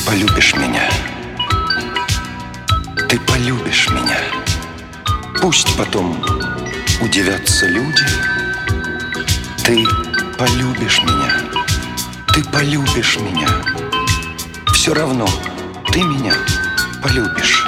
полюбишь меня. Ты полюбишь меня. Пусть потом удивятся люди. Ты полюбишь меня. Ты полюбишь меня. Все равно ты меня полюбишь.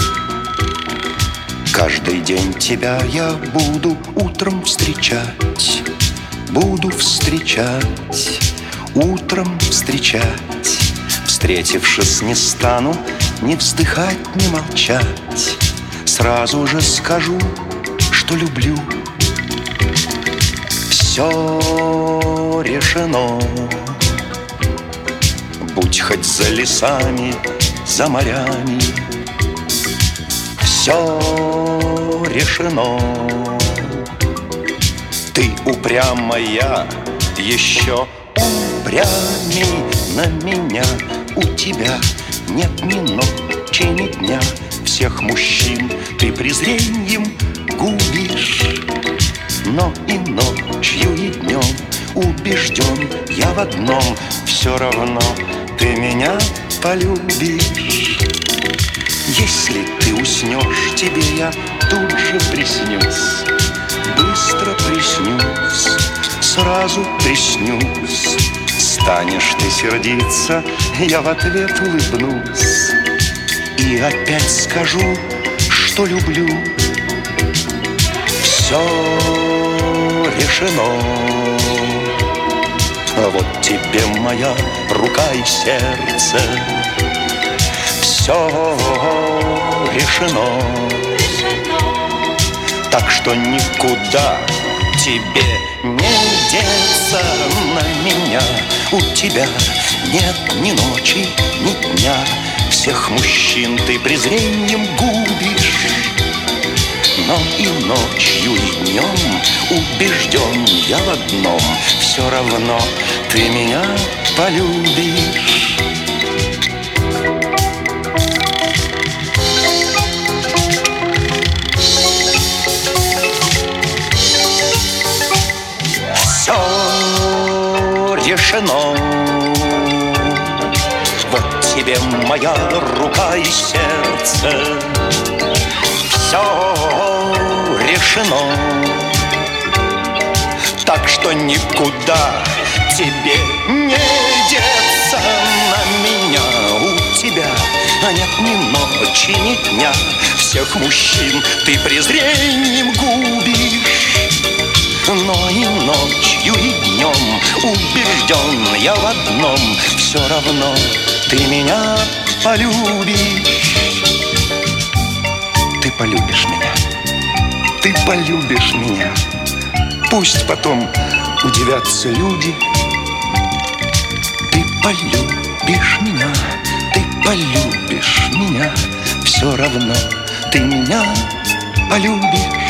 Каждый день тебя я буду утром встречать. Буду встречать, утром встречать. Встретившись, не стану ни вздыхать, ни молчать. Сразу же скажу, что люблю. Все решено. Будь хоть за лесами, за морями, все решено. Ты упрямая, еще упрямей на меня. У тебя нет ни ночи, ни дня. Всех мужчин ты презреньем губишь. Но и ночью, и днем убежден я в одном: все равно ты меня полюбишь. Если ты уснешь, тебе я тут же приснюсь. Быстро приснюсь, сразу приснюсь. Станешь ты сердиться, я в ответ улыбнусь и опять скажу, что люблю. Все решено. А вот тебе моя рука и сердце. Все решено. Так что никуда тебе не деться на меня. У тебя нет ни ночи, ни дня. Всех мужчин ты презреньем губишь. Но и ночью, и днем убежден я в одном: все равно ты меня полюбишь. Все решено. Вот тебе моя рука и сердце. Все решено. Так что никуда тебе не деться на меня. У тебя нет ни ночи, ни дня. Всех мужчин ты презрением губишь. Но и ночью, и днем убежден я в одном: все равно ты меня полюбишь. Ты полюбишь меня. Ты полюбишь меня. Пусть потом удивятся люди. Ты полюбишь меня. Ты полюбишь меня. Все равно ты меня полюбишь.